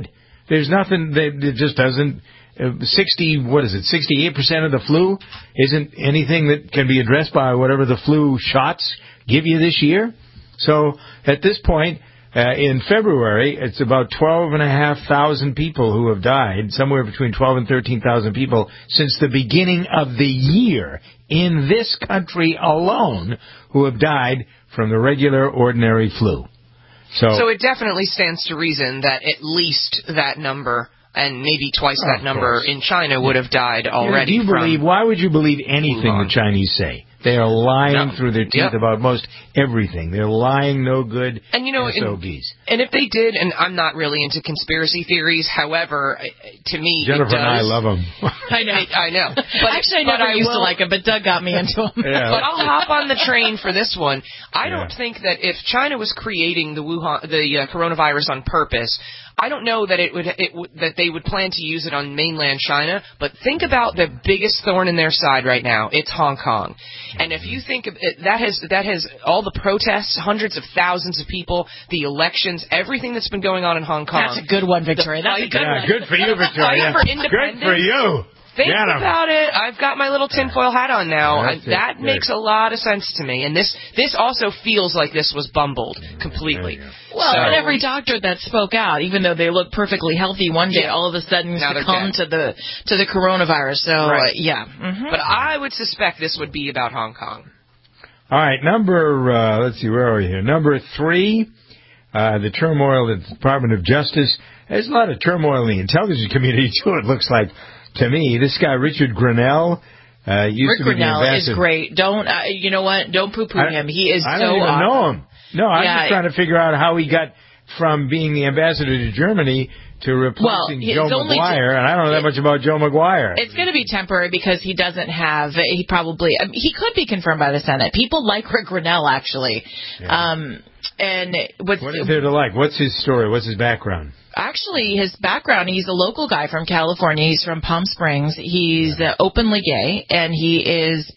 there's nothing that it just doesn't. Uh, sixty, what is it? Sixty-eight percent of the flu isn't anything that can be addressed by whatever the flu shots give you this year. So at this point, uh, in February, it's about twelve and a half thousand people who have died, somewhere between twelve and thirteen thousand people since the beginning of the year in this country alone who have died from the regular, ordinary flu. So, so it definitely stands to reason that at least that number, and maybe twice that number in China, would have died already. Yeah, do you believe? Why would you believe anything the Chinese say? They are lying no. through their teeth yep. about most everything. They're lying, no good. And you know, S O Bs. And, and if they did, and I'm not really into conspiracy theories. However, to me, Jennifer it does. and I love them. I know, I know. But actually, I never I used will, to like them, but Doug got me into them. Yeah. But I'll hop on the train for this one. I yeah. don't think that if China was creating the Wuhan, the uh, coronavirus on purpose, I don't know that it would it w- that they would plan to use it on mainland China, but think about the biggest thorn in their side right now. It's Hong Kong. And if you think of it, that has that has all the protests, hundreds of thousands of people, the elections, everything that's been going on in Hong Kong. That's a good one, Victoria. That's a good yeah, one. Good for you, Victoria. For independence. Good for you. Think about it. I've got my little tinfoil hat on now. That's I, that it. makes a lot of sense to me. And this this also feels like this was bumbled completely. Well, so, and every doctor that spoke out, even though they look perfectly healthy, one day yeah. all of a sudden now succumb to the to the coronavirus. So right. uh, yeah. Mm-hmm. But I would suspect this would be about Hong Kong. All right, number uh, let's see, where are we here? Number three, uh, the turmoil at the Department of Justice. There's a lot of turmoil in the intelligence community too. It looks like. To me, this guy, Richard Grenell, uh, used Rick to be Grenell the ambassador. is great. Don't, uh, you know what? Don't poo-poo I, him. He is I so don't even awesome. know him. No, I'm yeah, just trying to figure out how he got from being the ambassador to Germany to replacing well, Joe Maguire, t- and I don't know that much about Joe Maguire. It's going to be temporary because he doesn't have, he probably, I mean, he could be confirmed by the Senate. People like Rick Grenell, actually. Yeah. Um, and what's, what is there to like? What's his story? What's his background? Actually, his background, he's a local guy from California. He's from Palm Springs. He's uh, openly gay, and he is,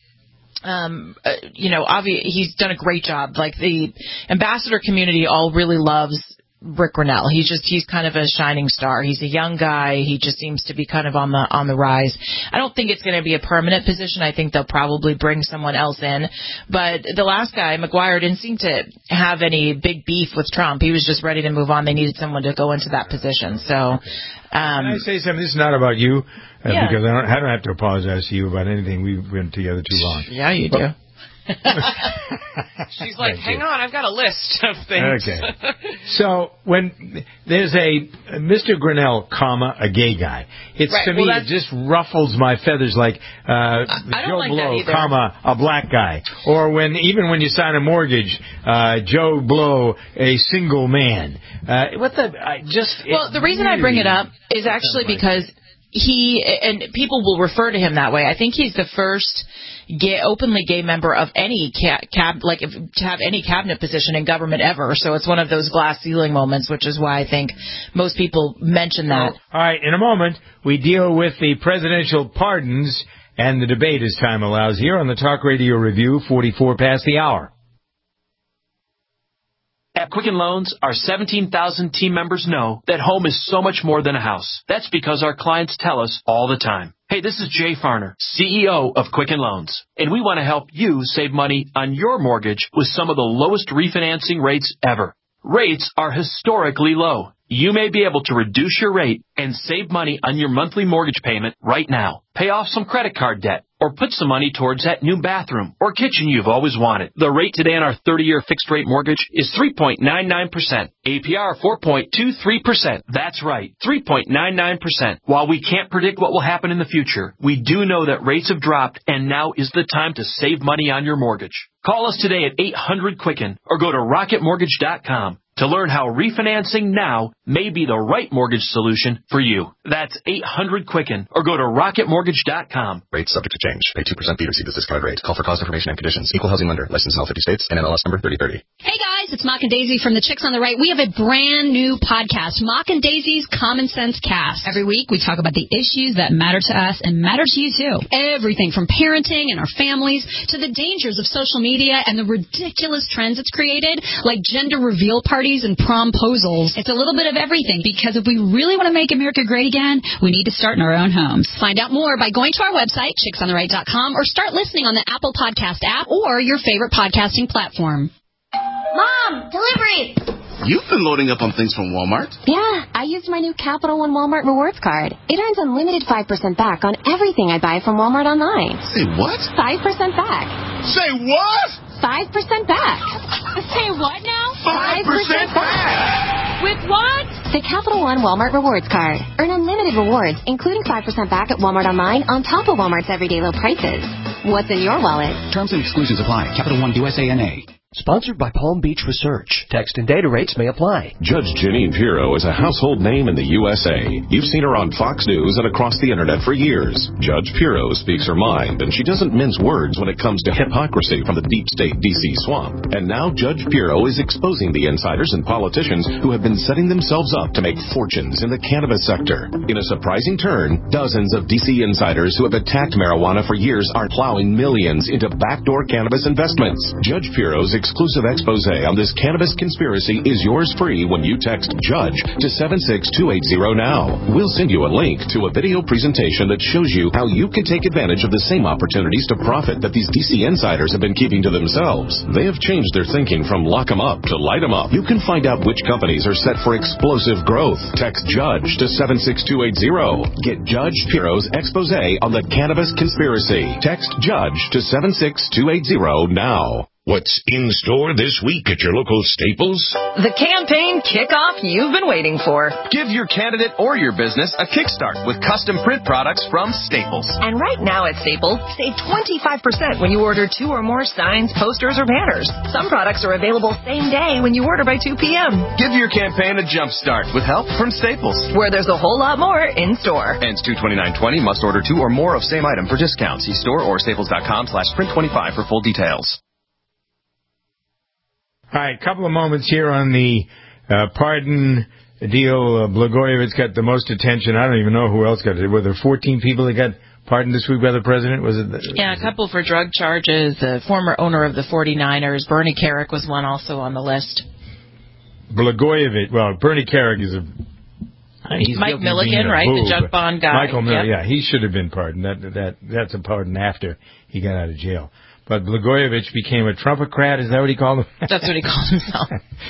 um, uh, you know, obvi- he's done a great job. Like, the ambassador community all really loves Rick Grenell. He's just, he's kind of a shining star. He's a young guy. He just seems to be kind of on the, on the rise. I don't think it's going to be a permanent position. I think they'll probably bring someone else in. But the last guy, Maguire, didn't seem to have any big beef with Trump. He was just ready to move on. They needed someone to go into that position. So, um, Can I say something? This is not about you, uh, yeah. because I don't, I don't have to apologize to you about anything. We've been together too long. Yeah, you but, do. She's like, hang on, I've got a list of things. Okay. So when there's a Mister Grenell, comma, a gay guy, it's right. to me well, it just ruffles my feathers like uh, I Joe like Blow, that comma, a black guy, or when even when you sign a mortgage, uh, Joe Blow, a single man. Uh, what the? I just well, the reason really, I bring it up is actually because he and people will refer to him that way. I think he's the first gay, openly gay member of any cab, cab like if, to have any cabinet position in government ever. So it's one of those glass ceiling moments, which is why I think most people mention that. All right, in a moment we deal with the presidential pardons and the debate as time allows here on the Talk Radio Review, forty-four past the hour. At Quicken Loans, our seventeen thousand team members know that home is so much more than a house. That's because our clients tell us all the time. Hey, this is Jay Farner, C E O of Quicken Loans, and we want to help you save money on your mortgage with some of the lowest refinancing rates ever. Rates are historically low. You may be able to reduce your rate and save money on your monthly mortgage payment right now. Pay off some credit card debt or put some money towards that new bathroom or kitchen you've always wanted. The rate today on our thirty-year fixed-rate mortgage is three point nine nine percent. A P R four point two three percent. That's right, three point nine nine percent. While we can't predict what will happen in the future, we do know that rates have dropped and now is the time to save money on your mortgage. Call us today at eight hundred Quicken or go to rocket mortgage dot com. To learn how refinancing now may be the right mortgage solution for you. That's eight hundred Quicken or go to rocket mortgage dot com. Rates subject to change. Pay two percent fee to receive this discounted rate. Call for cost information and conditions. Equal housing lender. Licensed in all fifty states and N M L S number thirty thirty. Hey guys! guys, it's Mock and Daisy from the Chicks on the Right. We have a brand new podcast, Mock and Daisy's Common Sense Cast. Every week we talk about the issues that matter to us and matter to you too. Everything from parenting and our families to the dangers of social media and the ridiculous trends it's created, like gender reveal parties and promposals. It's a little bit of everything, because if we really want to make America great again, we need to start in our own homes. Find out more by going to our website, chicks on the right dot com, or start listening on the Apple Podcast app or your favorite podcasting platform. Mom, delivery! You've been loading up on things from Walmart. Yeah, I used my new Capital One Walmart Rewards card. It earns unlimited five percent back on everything I buy from Walmart online. Say what? five percent back. Say what? five percent back. Say what now? five percent back! With what? The Capital One Walmart Rewards card. Earn unlimited rewards, including five percent back at Walmart online on top of Walmart's everyday low prices. What's in your wallet? Terms and exclusions apply. Capital One U S A N A. Sponsored by Palm Beach Research. Text and data rates may apply. Judge Jeanine Pirro is a household name in the U S A. You've seen her on Fox News and across the internet for years. Judge Pirro speaks her mind, and she doesn't mince words when it comes to hypocrisy from the deep state D C swamp. And now Judge Pirro is exposing the insiders and politicians who have been setting themselves up to make fortunes in the cannabis sector. In a surprising turn, dozens of D C insiders who have attacked marijuana for years are plowing millions into backdoor cannabis investments. Judge Pirro's exclusive expose on this cannabis conspiracy is yours free when you text JUDGE to seven six two eight zero now. We'll send you a link to a video presentation that shows you how you can take advantage of the same opportunities to profit that these D C insiders have been keeping to themselves. They have changed their thinking from lock 'em up to light 'em up. You can find out which companies are set for explosive growth. Text JUDGE to seven six two eight zero. Get Judge Pirro's expose on the cannabis conspiracy. Text JUDGE to seven six two eight zero now. What's in store this week at your local Staples? The campaign kickoff you've been waiting for. Give your candidate or your business a kickstart with custom print products from Staples. And right now at Staples, save twenty-five percent when you order two or more signs, posters, or banners. Some products are available same day when you order by two p.m. Give your campaign a jump start with help from Staples, where there's a whole lot more in store. Ends two twenty-nine twenty. Must order two or more of same item for discount. See store or staples.com slash print twenty-five for full details. All right, a couple of moments here on the uh, pardon deal. Uh, Blagojevich got the most attention. I don't even know who else got it. Were there fourteen people that got pardoned this week by the president? Was it? The, yeah, a couple for drug charges. The former owner of the forty-niners, Bernie Kerik, was one also on the list. Blagojevich. Well, Bernie Kerik is a. He's Mike Milligan, right? Boob. The junk bond guy. Michael Milligan, yep. yeah, he should have been pardoned. That that that's a pardon after he got out of jail. But Blagojevich became a Trumpocrat. Is that what he called him? That's what he called himself.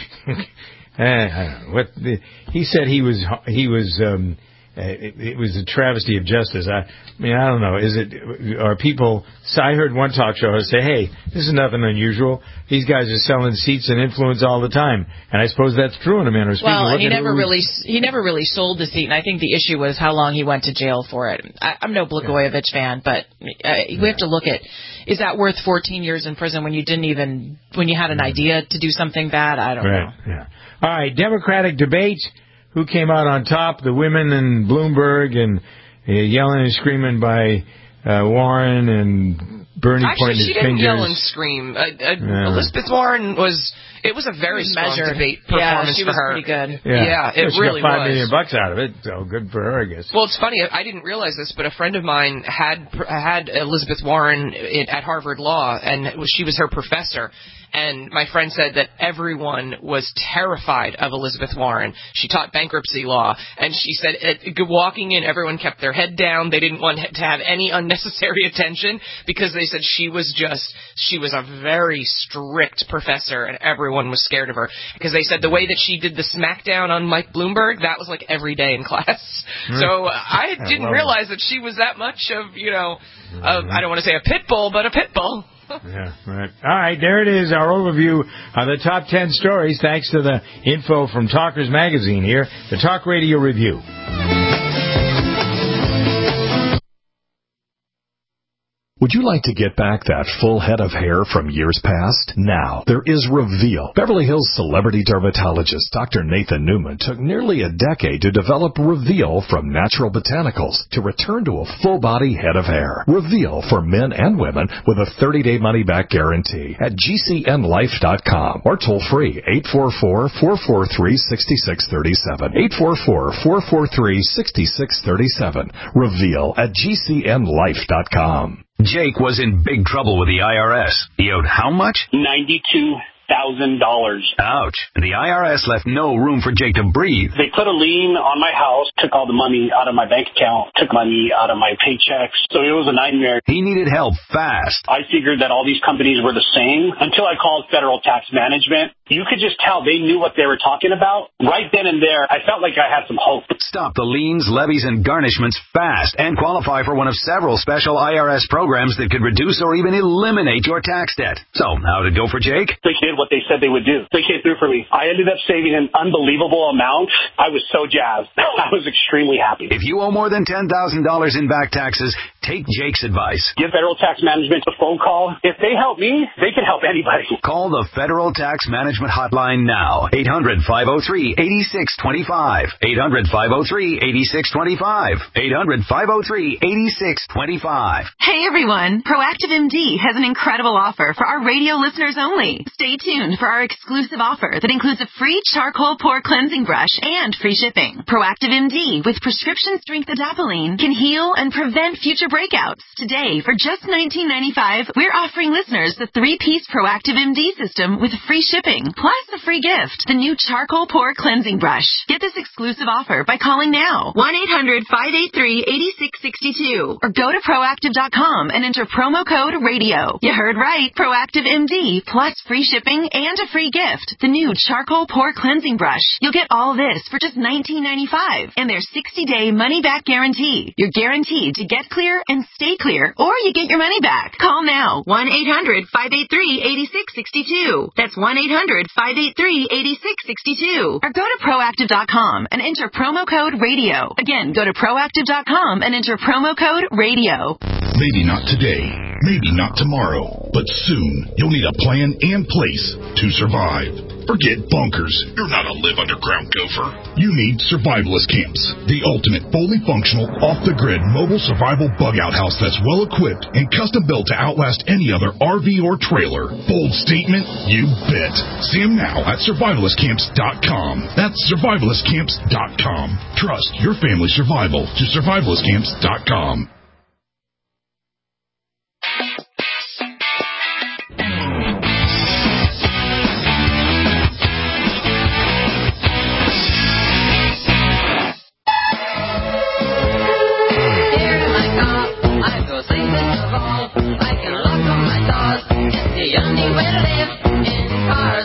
uh, I don't know. What the, he said he was he was um, it, it was a travesty of justice. I, I mean, I don't know. Is it are people? So I heard one talk show say, "Hey, this is nothing unusual. These guys are selling seats and influence all the time." And I suppose that's true in a manner of speaking. Well, and he Look never really he never really sold the seat. And I think the issue was how long he went to jail for it. I, I'm no Blagojevich yeah. fan, but uh, we have to look at. Is that worth fourteen years in prison when you didn't even, when you had an idea to do something bad? I don't right. know. Yeah. All right, Democratic debate. Who came out on top? The women and Bloomberg and uh, yelling and screaming by uh, Warren and Bernie Actually, pointing his she didn't fingers. yell and scream. Uh, uh, yeah. Elizabeth Warren was. It was a very strong measured. debate performance yeah, she for was her. Pretty good. Yeah, yeah it she really got five was. million bucks out of it, so good for her, I guess. Well, it's funny. I didn't realize this, but a friend of mine had had Elizabeth Warren at Harvard Law, and she was her professor. And my friend said that everyone was terrified of Elizabeth Warren. She taught bankruptcy law, and she said it, walking in, everyone kept their head down. They didn't want to have any unnecessary attention because they said she was just, she was a very strict professor, and everyone was scared of her. Because they said the way that she did the smackdown on Mike Bloomberg, that was like every day in class. So I didn't I realize that she was that much of, you know, of, I don't want to say a pit bull, but a pit bull. Yeah, right. All right, there it is, our overview of the top ten stories, thanks to the info from Talkers Magazine here, the Talk Radio Review. Would you like to get back that full head of hair from years past? Now, there is Reveal. Beverly Hills celebrity dermatologist Doctor Nathan Newman took nearly a decade to develop Reveal from natural botanicals to return to a full-body head of hair. Reveal for men and women with a thirty-day money-back guarantee at G C N life dot com or toll free eight four four, four four three, six six three seven. eight four four, four four three, six six three seven. Reveal at G C N life dot com. Jake was in big trouble with the I R S. He owed how much? ninety-two thousand dollars. Ouch. And the I R S left no room for Jake to breathe. They put a lien on my house, took all the money out of my bank account, took money out of my paychecks. So it was a nightmare. He needed help fast. I figured that all these companies were the same until I called Federal Tax Management. You could just tell they knew what they were talking about. Right then and there, I felt like I had some hope. Stop the liens, levies, and garnishments fast and qualify for one of several special I R S programs that could reduce or even eliminate your tax debt. So, how'd it go for Jake? They did what they said they would do. They came through for me. I ended up saving an unbelievable amount. I was so jazzed. I was extremely happy. If you owe more than ten thousand dollars in back taxes, take Jake's advice. Give Federal Tax Management a phone call. If they help me, they can help anybody. Call the Federal Tax Management Hotline now. eight hundred, five oh three, eight six two five. eight hundred, five oh three, eight six two five. eight hundred, five oh three, eight six two five. Hey everyone, Proactive M D has an incredible offer for our radio listeners only. Stay tuned for our exclusive offer that includes a free charcoal pore cleansing brush and free shipping. Proactive M D with prescription strength adapalene can heal and prevent future breakouts. Today, for just nineteen ninety-five dollars, we're offering listeners the three-piece Proactive M D system with free shipping, plus a free gift, the new charcoal pore cleansing brush. Get this exclusive offer by calling now, one eight hundred, five eight three, eight six six two, or go to proactive dot com and enter promo code radio. You heard right, Proactive M D, plus free shipping and a free gift, the new charcoal pore cleansing brush. You'll get all this for just nineteen ninety-five dollars and their sixty-day money-back guarantee. You're guaranteed to get clear and stay clear, or you get your money back. Call now, one eight hundred, five eight three, eight six six two. That's one eight hundred, five eight three, eight six six two. Or go to proactive dot com and enter promo code radio. Again, go to proactive dot com and enter promo code radio. Maybe not today, maybe not tomorrow, but soon you'll need a plan and place to survive. Forget bunkers. You're not a live underground gopher. You need survivalist camps, the ultimate fully functional, off-the-grid mobile survival bug-out house that's well-equipped and custom-built to outlast any other R V or trailer. Bold statement? You bet. See them now at survivalist camps dot com. That's survivalist camps dot com. Trust your family's survival to survivalist camps dot com. The only way to live in cars.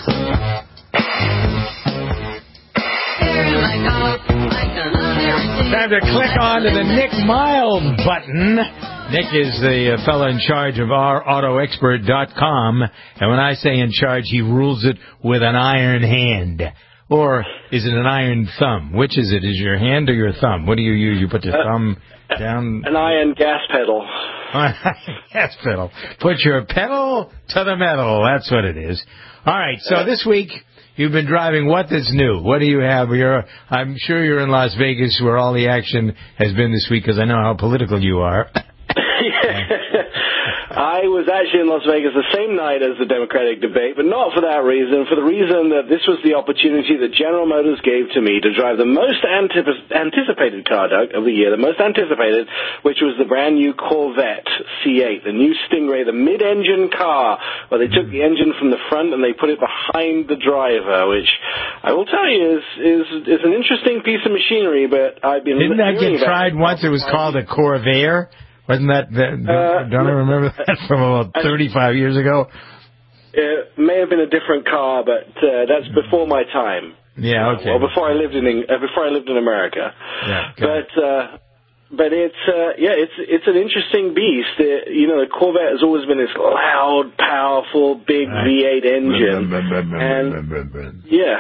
Time to click on to the Nick Mild button. Nick is the uh, fellow in charge of our auto expert dot com, and when I say in charge, he rules it with an iron hand. Or is it an iron thumb? Which is it? Is your hand or your thumb? What do you use? You put your thumb down? An iron gas pedal. Gas pedal. Put your pedal to the metal. That's what it is. All right, so this week you've been driving what that's new? What do you have? You're, I'm sure you're in Las Vegas where all the action has been this week because I know how political you are. I was actually in Las Vegas the same night as the Democratic debate, but not for that reason, for the reason that this was the opportunity that General Motors gave to me to drive the most antip- anticipated car, Doug, of the year, the most anticipated, which was the brand new Corvette C eight, the new Stingray, the mid-engine car, where they took the engine from the front and they put it behind the driver, which I will tell you is is, is an interesting piece of machinery, but I've been... Didn't that get tried once? It was called a Corvair? Wasn't that, that uh, don't I remember that from about thirty-five years ago? It may have been a different car, but uh, that's before my time. Yeah, okay. Well, before I lived in uh, before I lived in America. Yeah, but uh, but it's uh, yeah, it's it's an interesting beast. It, you know, the Corvette has always been this loud, powerful, big right. V eight engine, and yeah.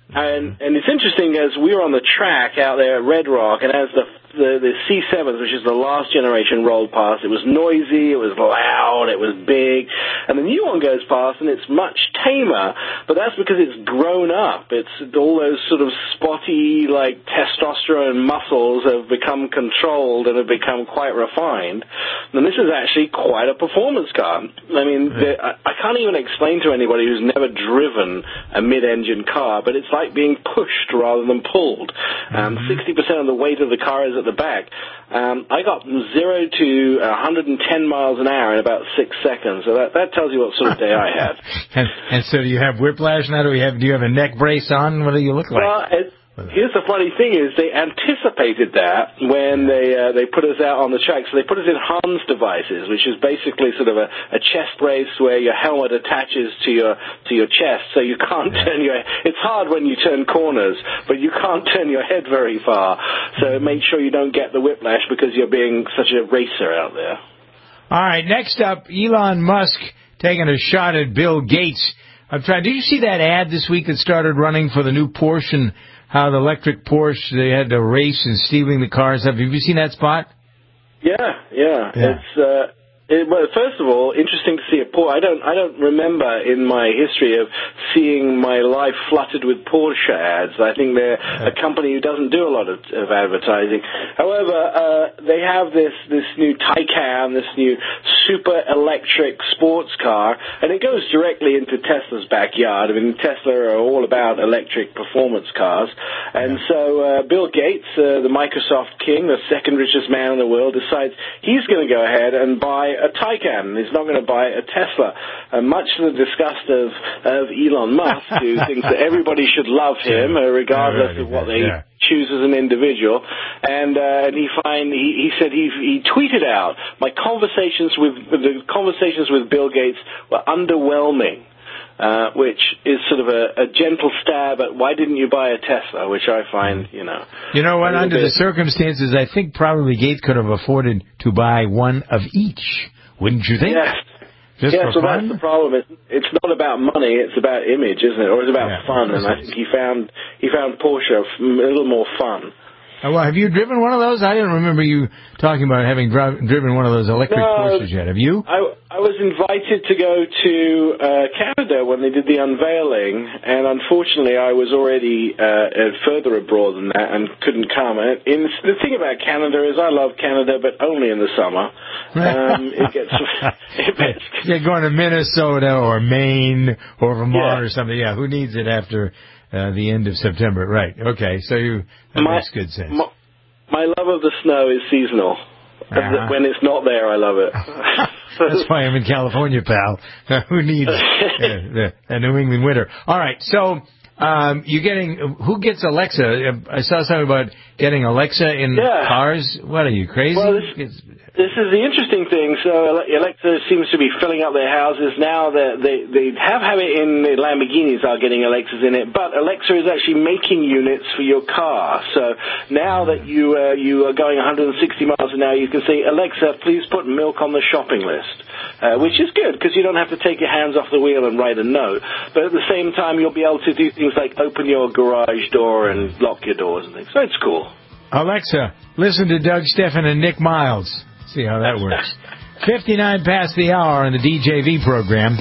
And and it's interesting, as we were on the track out there at Red Rock, and as the the, the C sevens, which is the last generation, rolled past, it was noisy, it was loud, it was big, and the new one goes past, and it's much tamer, but that's because it's grown up. It's all those sort of spotty, like, testosterone muscles have become controlled and have become quite refined, and this is actually quite a performance car. I mean, the, I, I can't even explain to anybody who's never driven a mid-engine car, but it's like being pushed rather than pulled. Um, sixty percent of the weight of the car is at the back. Um, I got from zero to one hundred ten miles an hour in about six seconds. So that, that tells you what sort of day I had. and, and so do you have whiplash now? Do we have? Do you have a neck brace on? What do you look like? Well, it, here's the funny thing is they anticipated that when they uh, they put us out on the track. So they put us in Hans devices, which is basically sort of a, a chest brace where your helmet attaches to your to your chest, so you can't yeah. turn your. It's hard when you turn corners, but you can't turn your head very far. So make sure you don't get the whiplash because you're being such a racer out there. All right, next up, Elon Musk taking a shot at Bill Gates. I'm trying. Did you see that ad this week that started running for the new Porsche and how the electric Porsche, they had to race and stealing the cars up? Have you seen that spot? Yeah, yeah. yeah. It's uh, it, well, first of all, interesting to see a Porsche. I don't, I don't remember in my history of seeing my life flooded with Porsche ads. I think they're a company who doesn't do a lot of, of advertising. However, uh, they have this this new Taycan, this new super electric sports car, and it goes directly into Tesla's backyard. I mean, Tesla are all about electric performance cars, and so uh, Bill Gates, uh, the Microsoft king, the second richest man in the world, decides he's going to go ahead and buy a Taycan. He's not going to buy a Tesla. Uh, much to the disgust of, of Elon Musk, who thinks that everybody should love him, uh, regardless yeah, right, of what they yeah. choose as an individual. And, uh, and he find he, he said he, he tweeted out, my conversations with the conversations with Bill Gates were underwhelming. Uh, which is sort of a, a gentle stab at why didn't you buy a Tesla, which I find, you know. You know what, under bit. the circumstances, I think probably Gates could have afforded to buy one of each, wouldn't you think? Yes. Just yeah, so fun? That's the problem. It's, it's not about money, it's about image, isn't it? Or it's about yeah, fun, and I think he found, he found Porsche a little more fun. Oh, well, have you driven one of those? I didn't remember you talking about having dri- driven one of those electric no, Porsches yet. Have you? I, I was invited to go to uh, Canada when they did the unveiling, and unfortunately I was already uh, further abroad than that and couldn't come. And in, the thing about Canada is I love Canada, but only in the summer. Um, it gets... it gets You're going to Minnesota or Maine or Vermont yeah. or something. Yeah, who needs it after... Uh, the end of September, right? Okay, so you that my, makes good sense. My, my love of the snow is seasonal. Uh-huh. When it's not there, I love it. That's why I'm in California, pal. Who needs uh, the, the New England winter? All right, so um, you getting who gets Alexa? I saw something about getting Alexa in yeah. cars. What are you crazy? Well, this, this is the interesting thing. So Alexa seems to be filling up their houses now. That they they have have it in the Lamborghinis are getting Alexas in it, but Alexa is actually making units for your car. So now that you uh, you are going one hundred sixty miles an hour, you can say, Alexa, please put milk on the shopping list, uh, which is good because you don't have to take your hands off the wheel and write a note. But at the same time, you'll be able to do things like open your garage door and lock your doors and things. So it's cool. Alexa, listen to Doug Steffen and Nick Miles. See how that works. fifty-nine past the hour on the D J V program.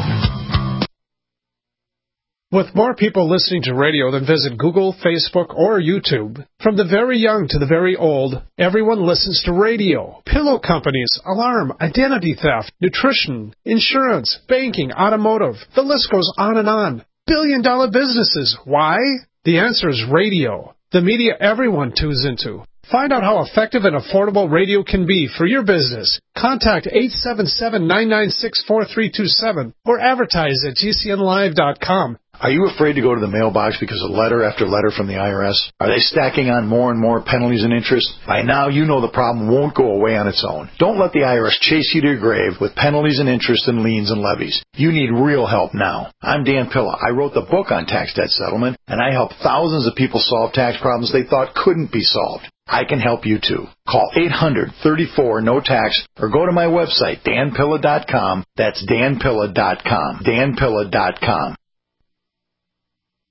With more people listening to radio than visit Google, Facebook, or YouTube, from the very young to the very old, everyone listens to radio. Pillow companies, alarm, identity theft, nutrition, insurance, banking, automotive. The list goes on and on. Billion-dollar businesses. Why? The answer is radio. The media everyone tunes into. Find out how effective and affordable radio can be for your business. Contact eight seven seven, nine nine six, four three two seven or advertise at G C N live dot com. Are you afraid to go to the mailbox because of letter after letter from the I R S? Are they stacking on more and more penalties and interest? By now, you know the problem won't go away on its own. Don't let the I R S chase you to your grave with penalties and interest and liens and levies. You need real help now. I'm Dan Pilla. I wrote the book on tax debt settlement, and I help thousands of people solve tax problems they thought couldn't be solved. I can help you too. Call eight hundred, thirty-four, no tax or go to my website, dan pilla dot com. That's dan pilla dot com. dan pilla dot com.